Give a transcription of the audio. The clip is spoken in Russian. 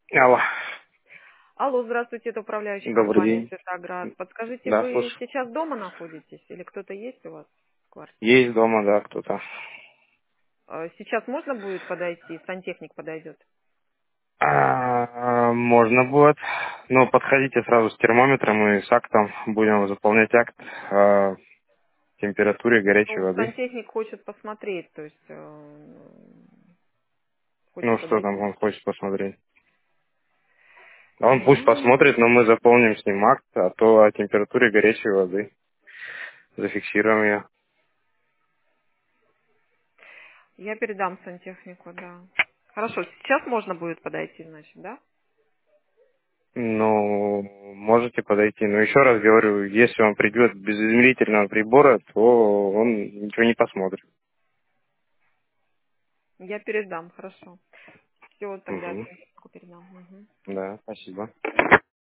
Алло, Алло, здравствуйте, это управляющая добрый компания день. «Светоград». Подскажите, Да, вы слушай. сейчас дома находитесь или кто-то есть у вас в квартире? Есть дома, да, кто-то. Сейчас можно будет подойти, сантехник подойдет? Можно будет. Но подходите сразу с термометром и с актом. Будем заполнять акт о температуре горячей Ну, воды. сантехник хочет посмотреть, то есть Ну, хочет что там подойти. он хочет посмотреть. А он пусть Ну, посмотрит, но мы заполним с ним акт, а то о температуре горячей воды. Зафиксируем ее. я передам сантехнику, да. Хорошо, сейчас можно будет подойти, значит, да? Ну, можете подойти. Но еще раз говорю, если он придет без измерительного прибора, то он ничего не посмотрит. Я передам, хорошо. Все, тогда Угу. сантехнику передам. Мгм. Да, спасибо.